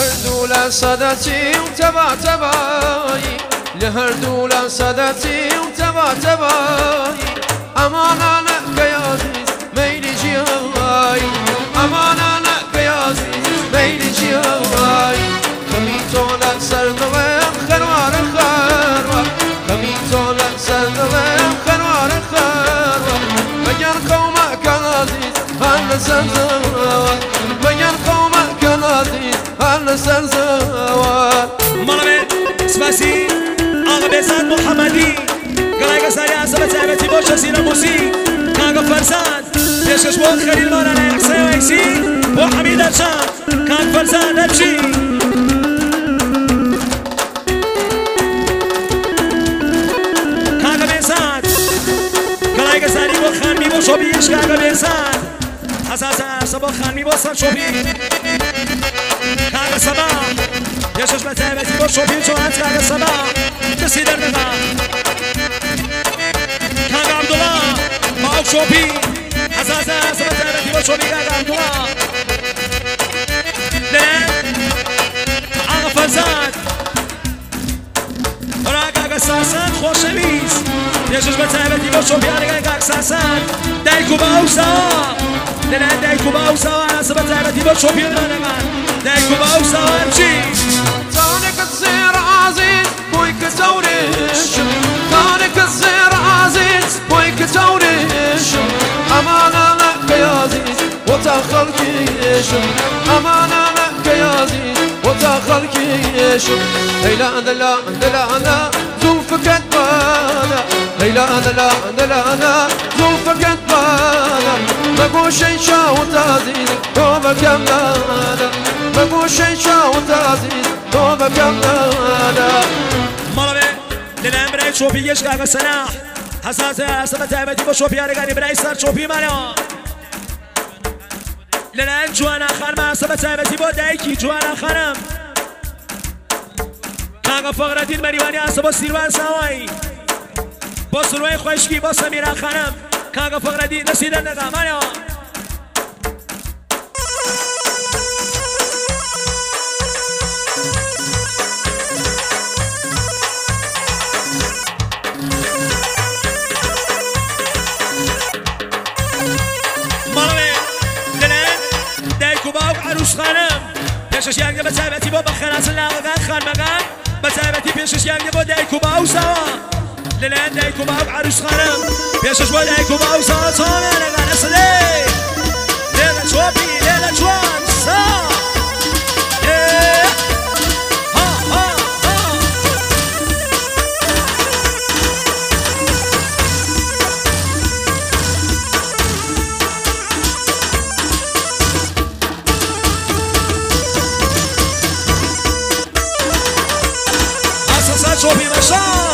لهردولا صدتي وتبع تباي لهردولا صدتي وتبع تباي أمانة لك يا عزيز ميلي جياي أمانة لك يا عزيز ميلي جياي خميتو لك سردوين خروار خروار خميتو لك سردوين خروار خروار مجر قومك عزيز هل سردوين مجر قومك عزيز هل سردوين مرمي سباسي آغا محمدي قلعي قصاري عصبة تعبتي بوشة سينا موسي كاغا فرزان يشكش بوخ خليل مولانا يحسين ويكسي وحميد الشام كان فرزان نمشي كاغا بيسان قلعي قصاري بوخ خانمي بوشو بيش كاغا بيسان حساسا سبوخ خانمي بوصر شو بي كاغا سبا يشكش بتعبتي بوشو بيشو هات كاغا سبا تسي درنغا كاغا عبد الله معك شوبي حساسة سبتها بتي شوبي كاغا عبد الله لين عاغا فرزان راكا قصاصات خوش بيس يشوش بتها بتي شوبي راكا قصاصات دايكو باوسا لين دايكو باوسا انا سبتها بتي شوبي راكا دايكو باوسا امشي كانك تصير عزيز بويك تورش كانك تصير عزيز بويك تورش أمانة لك يا عزيز وتأخر كيش أمانة لك يا عزيز وتأخر كيش هيلا دلا دلا لا زوفك تبانا هيلا دلا دلا لا زوفك تبانا بقول شي شاوت عزيز دوبك يا مانا بقول شي شاوت عزيز دوبك يا مانا مرمي للأمر شوبي يشكاغ السلاح حساسة سبتها بتي بشوبي أرجعني براي صار شوبي مانا للأن جوانا خانم سبتها بتي بودايكي جوانا خانم كاغا فقرة دين مريواني أصبو سيروان سواي بوصلوي خوشكي بوصميرا خانم كاغا فقرة دين نسيدن نغا مانا عروس خانم پیشش یانگه بتابتی با بخناس لاغان خان مقام بتابتی پیشش یانگه با دایکو باو سوا للان دایکو باو عروس خانم پیشش با دایکو باو سوا تانه لگان اصلی لیلا چوبی لیلا چوان سا شوفي مشان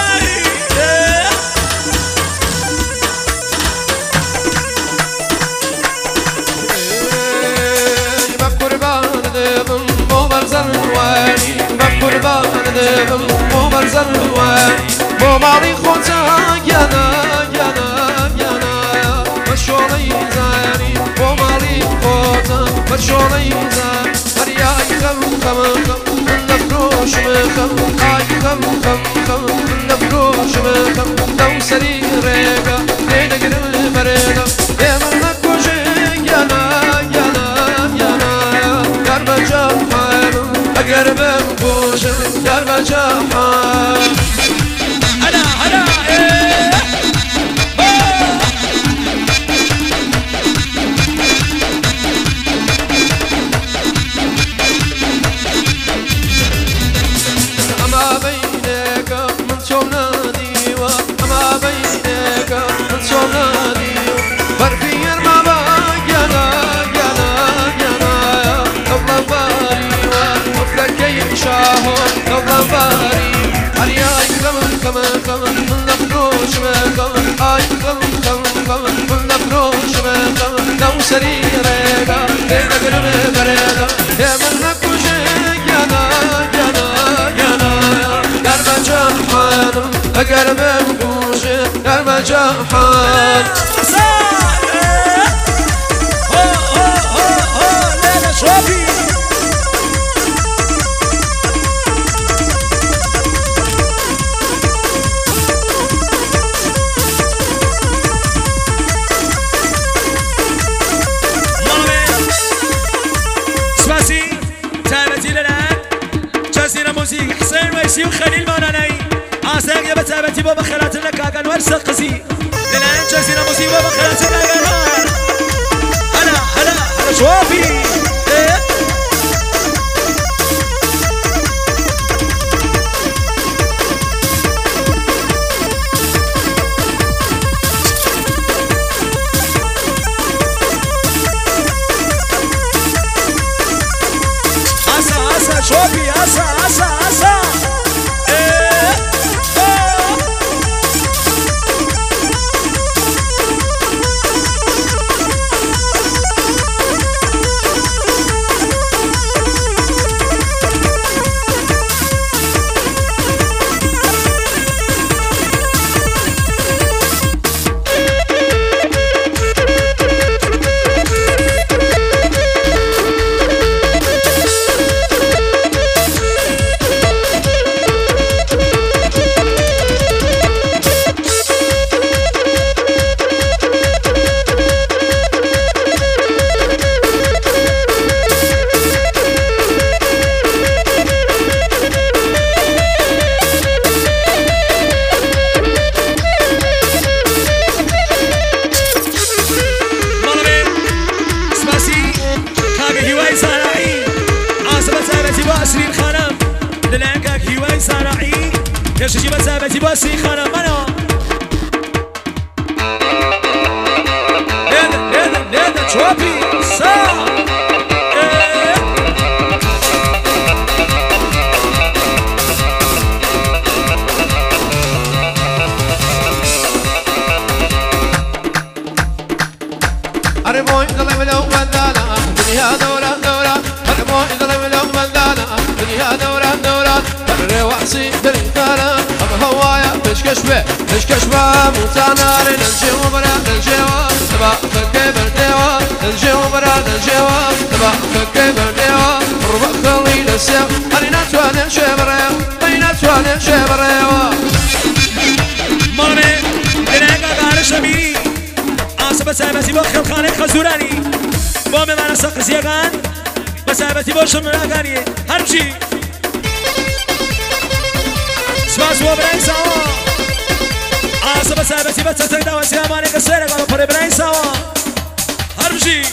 بقربان دبم مو برزن واني بقربان دبم مو برزن واني مو مالي خوتا يانا يانا يانا مشوري زاني مو مالي خوتا مشوري زاني هرياي خم خم خم نفروش مخم آي خم خم خم نفروش مخم لو سري ريقا لينا قرم مرينا يا من نكوشي يانا يانا يانا قرب جحان أقرب مكوشي قرب جحان هلا هلا سريرك لينا قرب بريدا يا من نكوشي يانا يانا يانا قرب جحان أقرب مكوشي قرب جحان ليلة شوبي تابتي للان جزيرة موسيقى حسين ويسي وخليل ماناني عساق يا بتابتي بابا خلات لك اقل ورسق قسي للان جزيرة موسيقى بابا خلات لك اقل هلا شوفي شوفي عسا يشجي بسابتي باسي خانا منا ليدا شوفي سا أرمو إذا لو بدانا دنيا دورة أرمو إذا لو بدانا دنيا دورة الرواسي بالكلام أما هوايا فيش كشبة موتانا ننجيو برا ننجيو تبا فكي برديوا ننجيو برا ننجيو تبا فكي برديوا ربع خلي لسيو أرينا تواني شبريو أرينا تواني شبريو مرمي لنهاك أقار شبيري عاصبة سابتي بخل خانك خزوراني بومي مانا سقس يغان بسابتي بوشم راغاني هرمشي سواس وبراين سوا عاصبة سابتي بتسرق دوا سياماني كسيرك على فري براين سوا هرمشي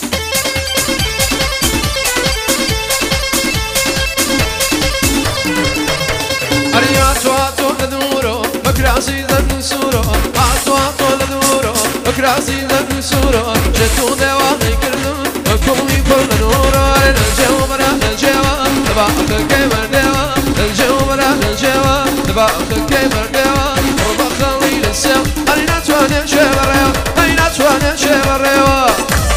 أرياتو لدورو بكراسي ذن سورو أعطو لدورو بكراسي ذن سورو جتو دواني كردون وكومي كل نورو ننجيو برا ننجيو تبا فكي برديوا ننجيو برا ننجيو تبا فكي برديوا ربا خلي لسيو أرينا تواني شبريو أرينا تواني شبريو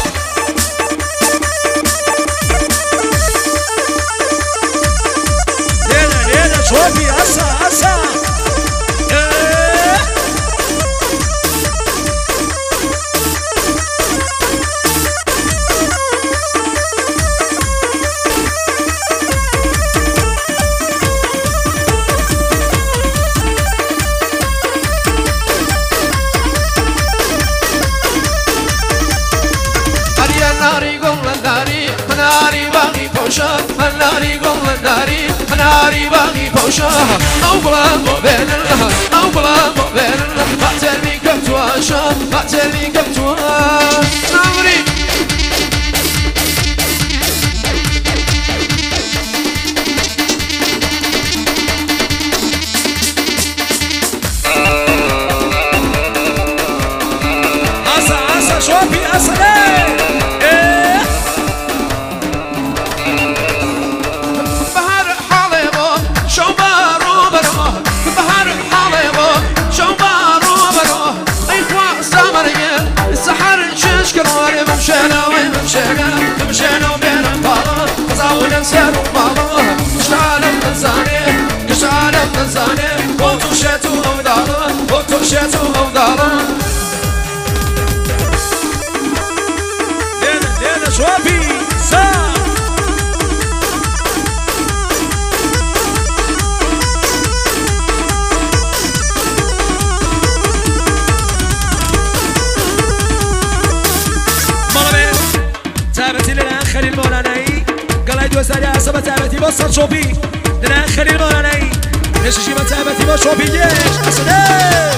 لينا شوفي عسا ناري باغي فوشاها أو بلا مبينها أو بلا مبينها بعتلي كبتواشا بعتلي كبتواشا نامري عسا شوفي عسا مشينا وبين البالة قصاونا نسير ومالا قشعنا بنزاني وتوشيتو أوضالا لينا شوفي سا خليل مولاناي قال دوساري هسه بتعبتي بصر شوبي لنا خليل مالي ليش شي بتعبتي بشوبي ليش اسلام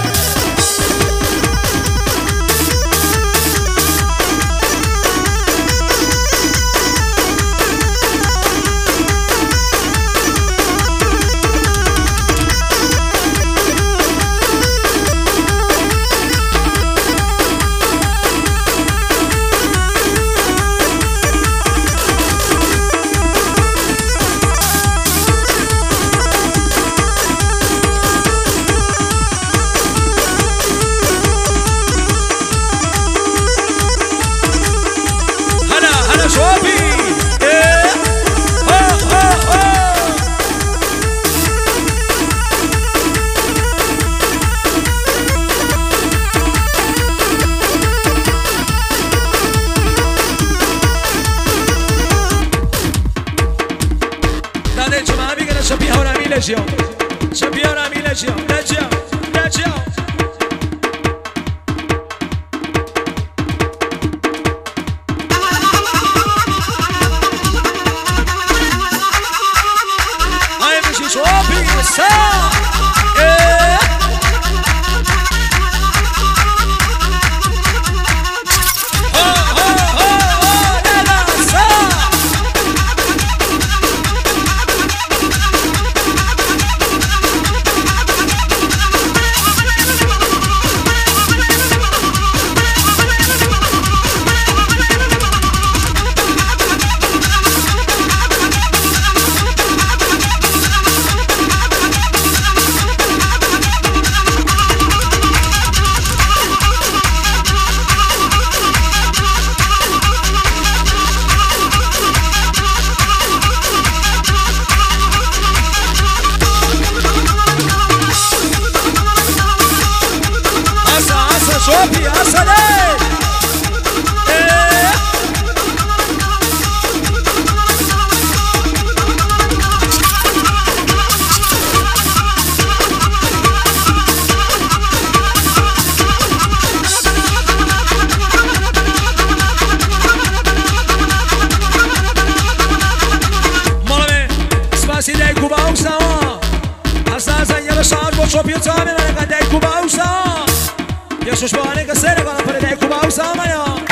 Champion ami legião, legião, legião. Aí me diz opção, Chope, assalei! Molame, spasi dei Kubausa. Asasa yala sharbo chope tame na gadai Kubausa. يا شو شبانك السنة قال فرد عيكو باوسا مايا